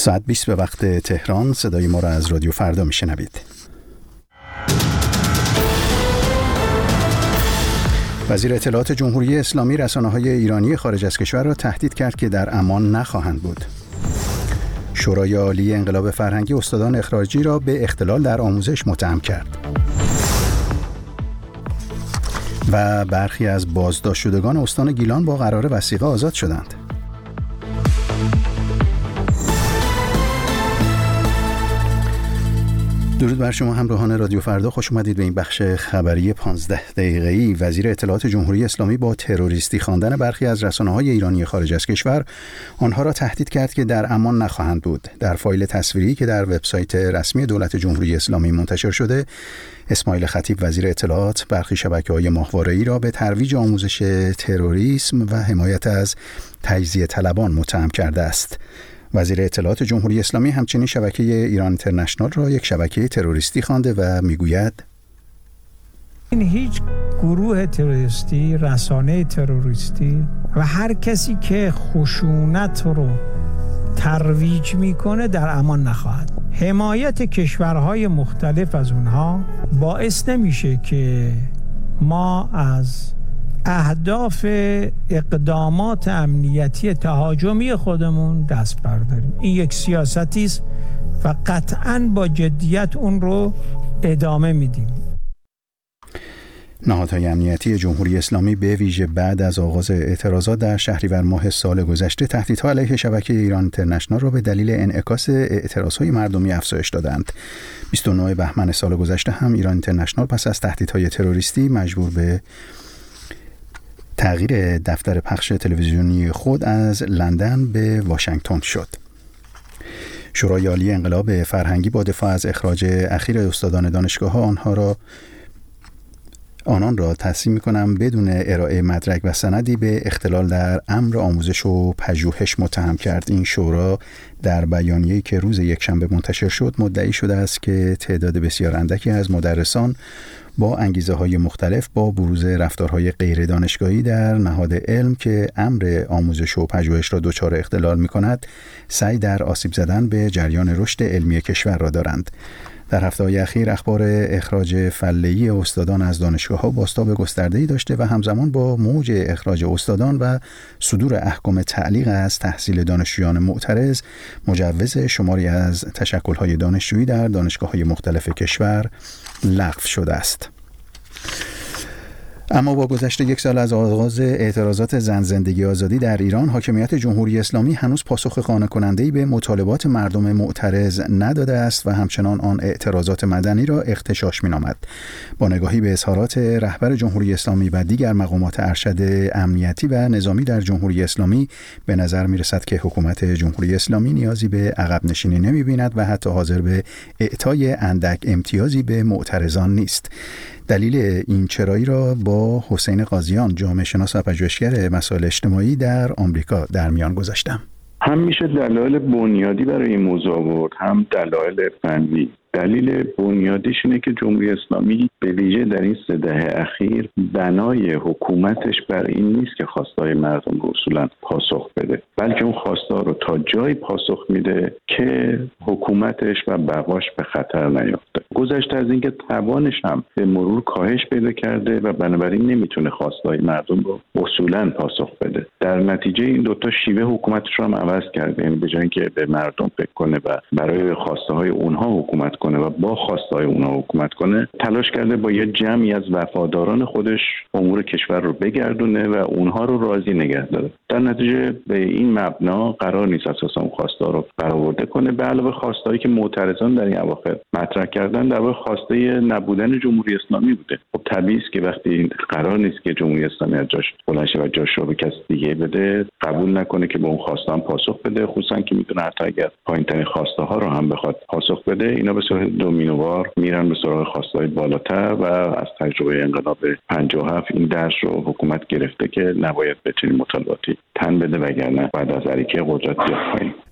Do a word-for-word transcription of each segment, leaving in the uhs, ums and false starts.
ساعت بیست به وقت تهران. صدای ما را از رادیو فردا میشنوید. وزیر اطلاعات جمهوری اسلامی رسانه‌های ایرانی خارج از کشور را تهدید کرد که در امان نخواهند بود. شورای عالی انقلاب فرهنگی استادان اخراجی را به اختلال در آموزش متهم کرد. و برخی از بازداشت شدگان استان گیلان با قرار وثیقه آزاد شدند. درود بر شما همراهان رادیو فردا، خوش اومدید به این بخش خبری پانزده دقیقه‌ای. وزیر اطلاعات جمهوری اسلامی با تروریستی خواندن برخی از رسانه‌های ایرانی خارج از کشور آنها را تهدید کرد که در امان نخواهند بود. در فایل تصویری که در وبسایت رسمی دولت جمهوری اسلامی منتشر شده، اسماعیل خطیب وزیر اطلاعات برخی شبکه‌های ماهواره‌ای را به ترویج آموزش تروریسم و حمایت از تجزیه طلبان متهم کرده است. وزیر اطلاعات جمهوری اسلامی همچنین شبکه ایران اینترنشنال را یک شبکه تروریستی خوانده و میگوید این هیچ گروه تروریستی، رسانه تروریستی و هر کسی که خشونت رو ترویج میکنه در امان نخواهد. حمایت کشورهای مختلف از اونها باعث نمیشه که ما از اهداف اقدامات امنیتی تهاجمی خودمون دست برداریم. این یک سیاستی است و قطعاً با جدیت اون رو ادامه میدیم. نهادهای امنیتی جمهوری اسلامی به ویژه بعد از آغاز اعتراضات در شهریور ماه سال گذشته تهدیدها علیه شبکه ایران اینترنشنال را به دلیل انعکاس اعتراضهای مردمی افزایش دادند. بیست و نه بهمن سال گذشته هم ایران اینترنشنال پس از تهدیدهای تروریستی مجبور به تغییر دفتر پخش تلویزیونی خود از لندن به واشنگتن شد. شورای عالی انقلاب فرهنگی با دفاع از اخراج اخیر استادان دانشگاه‌ها آنها را آنان را تصمیم می‌کنم بدون ارائه مدرک و سندی به اختلال در امر آموزش و پژوهش متهم کرد. این شورا در بیانیه‌ای که روز یکشنبه منتشر شد مدعی شده است که تعداد بسیار اندکی از مدرسان با انگیزه‌های مختلف با بروز رفتارهای غیر دانشگاهی در نهاد علم که امر آموزش و پژوهش را دچار اختلال می‌کند، سعی در آسیب زدن به جریان رشد علمی کشور را دارند. در هفته‌های اخیر اخبار اخراج فله‌ای استادان از دانشگاه‌ها بازتاب گسترده‌ای داشته و همزمان با موج اخراج استادان و صدور احکام تعلیق از تحصیل دانشجویان معترض، مجوز شماری از تشکل‌های دانشجویی در دانشگاه‌های مختلف کشور لغو شده است. اما با گذشت یک سال از آغاز اعتراضات زن زندگی آزادی در ایران، حاکمیت جمهوری اسلامی هنوز پاسخ قانع کننده‌ای به مطالبات مردم معترض نداده است و همچنان آن اعتراضات مدنی را اغتشاش می‌نامد. با نگاهی به اظهارات رهبر جمهوری اسلامی و دیگر مقامات ارشد امنیتی و نظامی در جمهوری اسلامی، به نظر می‌رسد که حکومت جمهوری اسلامی نیازی به عقب نشینی نمی‌بیند و حتی حاضر به اعطای اندک امتیازی به معترضان نیست. دلیل این چرایی را با حسین قاضیان، جامعه شناس و پژوهشگر مسائل اجتماعی در آمریکا در میان گذاشتم. هم میشه دلایل بنیادی برای این موضوع آورد، هم دلایل فنی. دلیل بنیادیش اینه که جمهوری اسلامی به ویژه در این سه دهه اخیر بنای حکومتش بر این نیست که خواستهای مردم رو اصولا پاسخ بده، بلکه اون خواستها رو تا جایی پاسخ میده که حکومتش و بقاش به خطر نیفته. گذشته از اینکه توانش هم به مرور کاهش پیدا کرده و بنابراین نمیتونه خواستهای مردم رو اصولا پاسخ بده. در نتیجه این دوتا شیوه حکومتش رو هم عوض کرده، یعنی به جای اینکه به مردم فکر کنه و برای خواستهای اونها حکومت کنه و با خواستهای اونها حکومت کنه، تلاش کرده با یه جمعی از وفاداران خودش امور کشور رو بگردونه و اونها رو راضی نگه داره. در نتیجه به این مبنا قرار نیست اساسا اون خواستا رو برآورده کنه، به علاوه خواستایی که معترضان در این اواخر مطرح کردن در واقع خواسته نبودن جمهوری اسلامی بوده. خب طبیعی است که وقتی قرار نیست که جمهوری اسلامی از جاش بلند شه و جاش رو به کسی دیگه بده، قبول نکنه که به اون خواسته هم پاسخ بده، خصوصا که میتونه حتی اگر پایین‌ترین خواسته ها رو هم بخواد پاسخ بده، اینا به صورت دومینووار میرن به سراغ خواستهای بالاتر و از تجربه انقلاب پنجاه و هفت این درس رو حکومت گرفته که نباید به چنین مطالباتی تن بده، وگرنه بعد از اریکه قدرت بیاد پایین.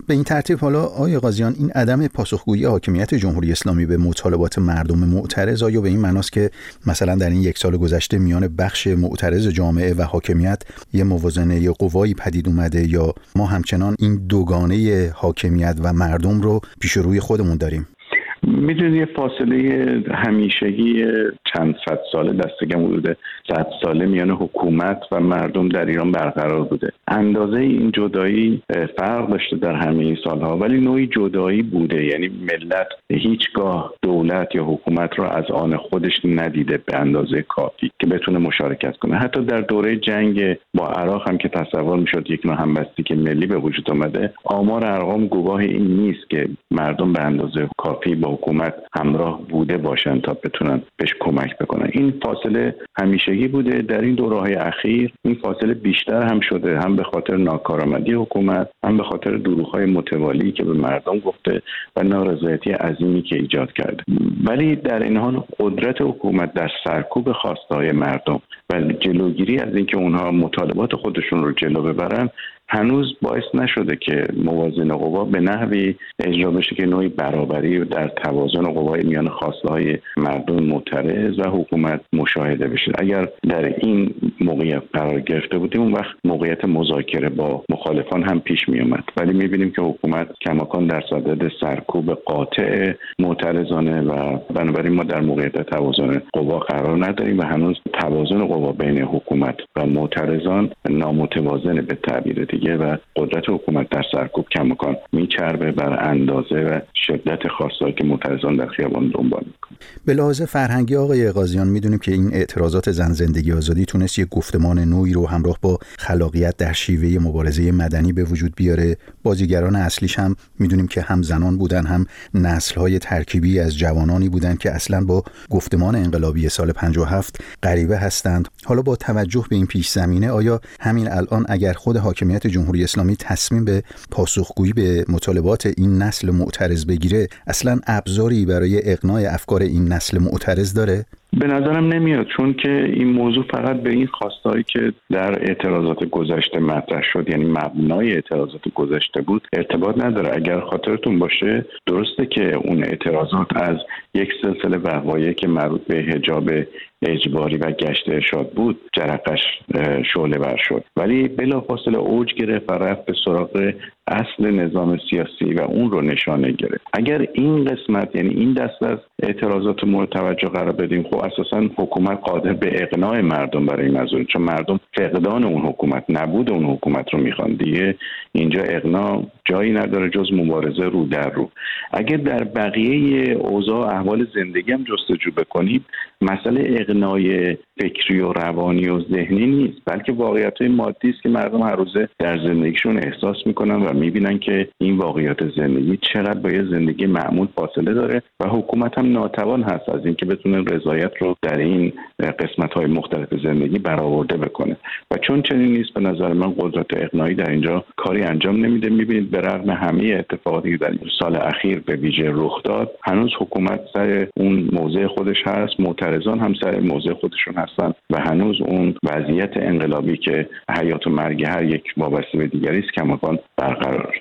به این ترتیب حالا آقای قاضیان این عدم پاسخگویی حاکمیت جمهوری اسلامی به مطالبات مردم معترض آیا به این معناست که مثلا در این یک سال گذشته میان بخش معترض جامعه و حاکمیت یه موازنه قوایی پدید اومده یا ما همچنان این دوگانه حاکمیت و مردم رو پیش روی خودمون داریم؟ میدونی یه فاصله همیشگی چند صد ساله دستگم حدود صد ساله میان حکومت و مردم در ایران برقرار بوده. اندازه این جدایی فرق داشته در همه این سالها، ولی نوعی جدایی بوده، یعنی ملت هیچگاه دولت یا حکومت را از آن خودش ندیده به اندازه کافی که بتونه مشارکت کنه. حتی در دوره جنگ با عراق هم که تصور میشد یک نوع همبستگی ملی به وجود آمده، آمار ارقام گواه این نیست که مردم به اندازه کافی با حکومت همراه بوده باشن تا بتونن بهش کمک بکنن. این فاصله همیشگی بوده. در این دوره‌های اخیر این فاصله بیشتر هم شده، هم به خاطر ناکارآمدی حکومت، هم به خاطر دروغ‌های متوالی که به مردم گفته و نارضایتی عظیمی که ایجاد کرده. ولی در این حال قدرت حکومت در سرکوب خواسته‌های مردم و جلوگیری از اینکه اونها مطالبات خودشون رو جلو ببرن هنوز باعث نشده که موازنه قوا به نحوی اجرا بشه که نوعی برابری در توازن قوای میان خواسته‌های مردم معترض و حکومت مشاهده بشه. اگر در این موقعیت قرار گرفته بودیم اون وقت موقعیت مذاکره با مخالفان هم پیش می اومد، ولی می‌بینیم که حکومت کماکان در صدد سرکوب قاطع معترضانه و بنابراین ما در موقعیت توازن قوا قرار نداریم و هنوز توازن قوا بین حکومت و معترضان نامتوازن به تعبیر دیگه و قدرت حکومت در سرکوب کماکان میچربه بر اندازه و شدت خواستهایی که معترضان در خیابان دنبال میکنن. به لحاظ فرهنگی آقای قاضیان میدونیم که این اعتراضات زن زندگی آزادی تونست یک گفتمان نوعی رو همراه با خلاقیت در شیوه مبارزه مدنی به وجود بیاره. بازیگران اصلیش هم میدونیم که هم زنان بودن، هم نسل‌های ترکیبی از جوانانی بودن که اصلاً با گفتمان انقلابی سال پنجاه و هفت غریبه هستند. حالا با توجه به این پیش زمینه آیا همین الان اگر خود حاکمیت جمهوری اسلامی تصمیم به پاسخگویی به مطالبات این نسل معترض بگیره اصلاً ابزاری برای اقناع افکار این نسل معترض داره؟ به نظرم نمیاد، چون که این موضوع فقط به این خواستهایی که در اعتراضات گذشته مطرح شد، یعنی مبنای اعتراضات گذشته بود، ارتباط نداره. اگر خاطرتون باشه درسته که اون اعتراضات از یک سلسله وقایع که مربوط به حجاب اجباری و گشت ارشاد بود جرقش شعله ور شد، ولی بلافاصله اوج گرفت و رفت به سراغ اصل نظام سیاسی و اون رو نشانه گرفت. اگر این قسمت یعنی این دست از اعتراضات مورد توجه قرار بدیم، خب اساساً حکومت قادر به اقناع مردم برای این موضوع، چون مردم فقدان اون حکومت، نبود اون حکومت رو میخوان. دیگه اینجا اقناع جایی نداره جز مبارزه رو در رو. اگر در بقیه اوضاع احوال زندگی هم جستجو بکنیم، مسئله اقناع فکری و روانی و ذهنی نیست، بلکه واقعیت‌های مادی است که مردم هر روزه در زندگیشون احساس میکنن و میبینن که این واقعیت زندگی چقدر با یه زندگی معمول فاصله داره و حکومت هم ناتوان هست از اینکه بتونه رضایت رو در این قسمت‌های مختلف زندگی برآورده بکنه. و چون چنین نیست، به نظر من قدرت اقناعی در اینجا کاری انجام نمیده. میبینید به رغم همه اتفاقاتی که در این سال اخیر به ویژه رخ داد، هنوز حکومت سر اون موضع خودش هست، معترضان هم سر موضع خودشون هستن و هنوز اون وضعیت انقلابی که حیات و مرگ هر یک وابسته به دیگری است کماکان برقرار.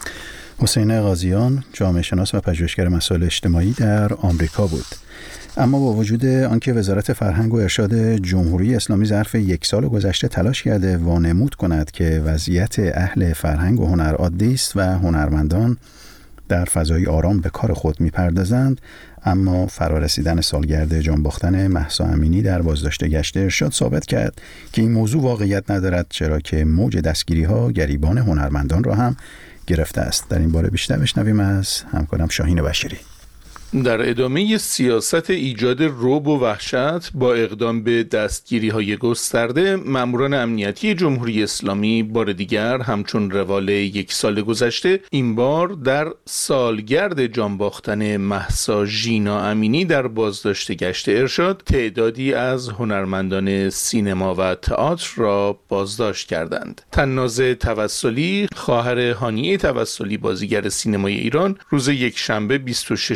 حسین قاضیان، جامعه شناس و پژوهشگر مسائل اجتماعی در آمریکا بود. اما با وجود آنکه وزارت فرهنگ و ارشاد جمهوری اسلامی ظرف یک سال گذشته تلاش کرده وانمود کند که وضعیت اهل فرهنگ و هنر عادی است و هنرمندان در فضای آرام به کار خود می‌پردازند، اما فرارسیدن سالگرد جان باختن مهسا امینی در بازداشت گشت ارشاد ثابت کرد که این موضوع واقعیت ندارد، چرا که موج دستگیری‌ها گریبان هنرمندان را هم گرفته است. در این باره بیشتر بشنویم از همکارم شاهین بشیری. در ادامه سیاست ایجاد رعب و وحشت با اقدام به دستگیری‌های گسترده، ماموران امنیتی جمهوری اسلامی بار دیگر همچون روال یک سال گذشته این بار در سالگرد جان باختن مهسا ژینا امینی در بازداشت گشت ارشاد تعدادی از هنرمندان سینما و تئاتر را بازداشت کردند. تناز توسلی، خواهر هانیه توسلی بازیگر سینمای ایران، روز یک شنبه بیست و ششم شهریور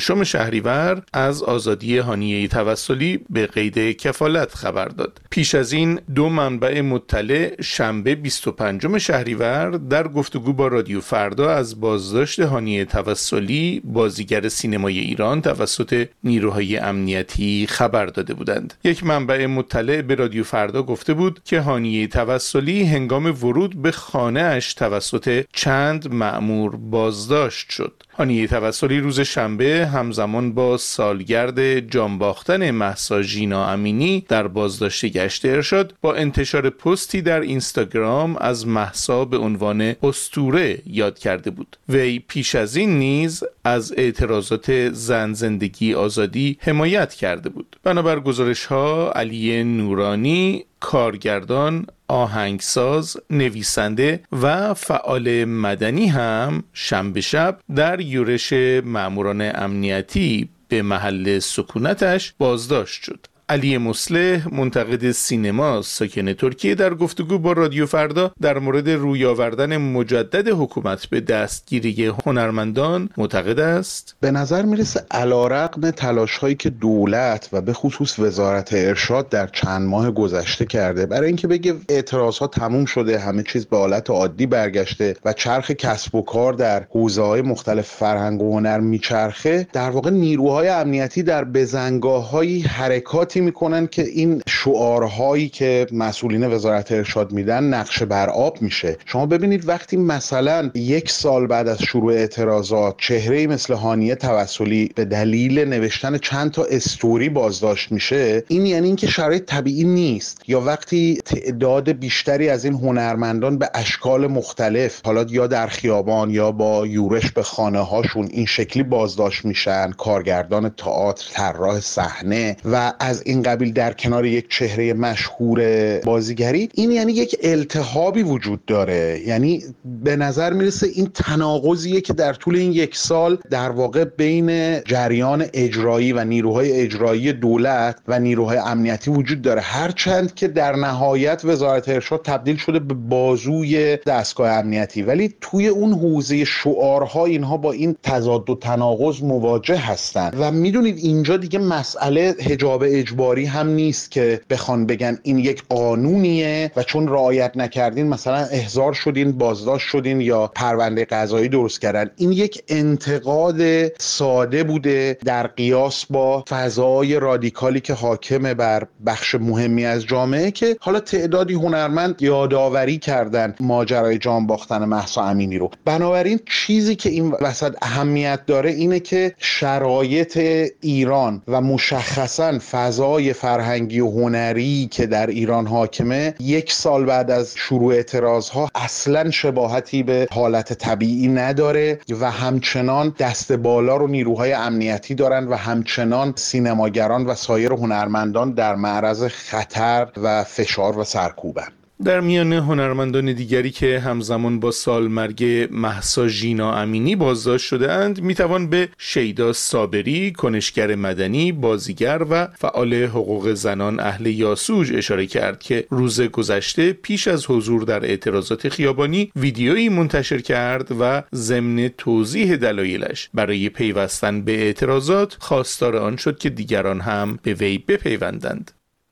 شهریور از آزادی هانیه توسلی به قید کفالت خبر داد. پیش از این دو منبع مطلع شنبه بیست و پنجم شهریور در گفتگو با رادیو فردا از بازداشت هانیه توسلی بازیگر سینمای ایران توسط نیروهای امنیتی خبر داده بودند. یک منبع مطلع به رادیو فردا گفته بود که هانیه توسلی هنگام ورود به خانه اش توسط چند مأمور بازداشت شد. هانیه توسلی روز شنبه همزمان با سالگرد جانباختن مهسا ژینا امینی در بازداشت گشت ارشاد با انتشار پستی در اینستاگرام از مهسا به عنوان اسطوره یاد کرده بود. وی پیش از این نیز از اعتراضات زن زندگی آزادی حمایت کرده بود. بنابر گزارش‌ها علی نورانی، کارگردان، آهنگساز، نویسنده و فعال مدنی هم شنبه شب در یورش ماموران امنیتی به محل سکونتش بازداشت شد. علی مصلح، منتقد سینما ساکن ترکیه، در گفتگو با رادیو فردا در مورد روی آوردن مجدد حکومت به دستگیری هنرمندان معتقد است: به نظر میرسه علیرغم تلاش‌هایی که دولت و به خصوص وزارت ارشاد در چند ماه گذشته کرده برای اینکه بگه اعتراضات تموم شده، همه چیز به حالت عادی برگشته و چرخ کسب و کار در حوزه‌های مختلف فرهنگ و هنر میچرخه، در واقع نیروهای امنیتی در بزنگاه‌های حرکات میکنن که این شعارهایی که مسئولین وزارت ارشاد میدن نقش بر آب میشه. شما ببینید وقتی مثلا یک سال بعد از شروع اعتراضات چهره‌ای مثل هانیه توسلی به دلیل نوشتن چند تا استوری بازداشت میشه، این یعنی اینکه شرایط طبیعی نیست. یا وقتی تعداد بیشتری از این هنرمندان به اشکال مختلف، حالا یا در خیابان یا با یورش به خانه هاشون، این شکلی بازداشت میشن، کارگردان تئاتر، طراح صحنه و از این قبیل در کنار یک چهره مشهور بازیگری، این یعنی یک التهابی وجود داره. یعنی به نظر میرسه این تناقضیه که در طول این یک سال در واقع بین جریان اجرایی و نیروهای اجرایی دولت و نیروهای امنیتی وجود داره، هرچند که در نهایت وزارت ارشاد تبدیل شده به بازوی دستگاه امنیتی، ولی توی اون حوزه شعارها اینها با این تضاد و تناقض مواجه هستن. و میدونید اینجا دیگه مسئله حجاب اجباری هم نیست که بخوان بگن این یک قانونیه و چون رعایت نکردین مثلا احضار شدین، بازداشت شدین یا پرونده قضایی درست کردن. این یک انتقاد ساده بوده در قیاس با فضای رادیکالی که حاکمه بر بخش مهمی از جامعه، که حالا تعدادی هنرمند یادآوری کردن ماجرای جان باختن مهسا امینی رو. بنابراین چیزی که این وسط اهمیت داره اینه که شرایط ایران و مشخصاً فضای فرهنگی و هنری که در ایران حاکمه یک سال بعد از شروع اعتراضها اصلاً شباهتی به حالت طبیعی نداره و همچنان دست بالا رو نیروهای امنیتی دارن و همچنان سینماگران و سایر هنرمندان در معرض خطر و فشار و سرکوبن. در میان هنرمندان دیگری که همزمان با سالمرگ مهسا ژینا امینی بازداشت شده‌اند میتوان به شیدا صابری، کنشگر مدنی، بازیگر و فعال حقوق زنان اهل یاسوج اشاره کرد که روز گذشته پیش از حضور در اعتراضات خیابانی ویدیویی منتشر کرد و ضمن توضیح دلایلش برای پیوستن به اعتراضات خواستار آن شد که دیگران هم به وی بپیوندند.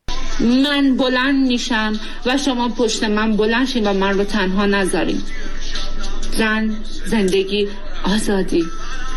من بلند میشم و شما پشت من بلند شین و من رو تنها نذارین. زن، زندگی، آزادی.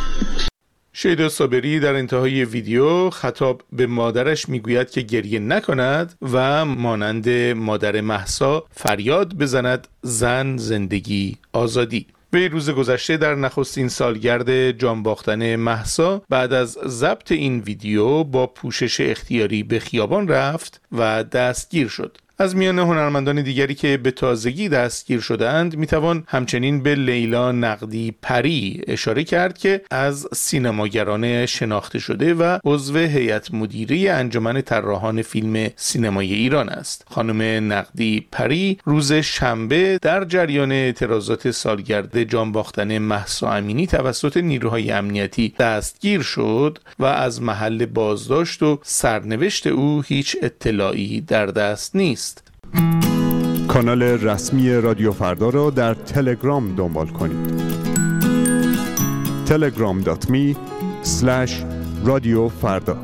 شیدا صابری در انتهای ویدیو خطاب به مادرش میگوید که گریه نکند و مانند مادر مهسا فریاد بزند: زن، زندگی، آزادی. وی روز گذشته در نخستین سالگرد جانباختن مهسا بعد از ضبط این ویدیو با پوشش اختیاری به خیابان رفت و دستگیر شد. از میان هنرمندان دیگری که به تازگی دستگیر شدند میتوان همچنین به لیلا نقدی پری اشاره کرد که از سینماگران شناخته شده و عضو هیئت مدیره انجمن طراحان فیلم سینمای ایران است. خانم نقدی پری روز شنبه در جریان اعتراضات سالگرد جانباختن مهسا امینی توسط نیروهای امنیتی دستگیر شد و از محل بازداشت و سرنوشت او هیچ اطلاعی در دست نیست. کانال رسمی رادیو فردا را در تلگرام دنبال کنید. تلگرام دات می اسلش رادیو فردا.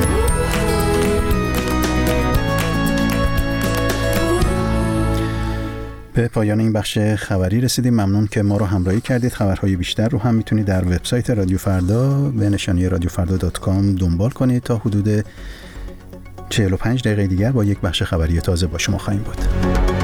به پایان این بخش خبری رسیدیم. ممنون که ما رو همراهی کردید. خبرهای بیشتر رو هم میتونید در وبسایت رادیو فردا به نشانی رادیو فردا دات کام دنبال کنید. تا حدود چهل و پنج دقیقه دیگر با یک بخش خبری تازه با شما خواهیم بود.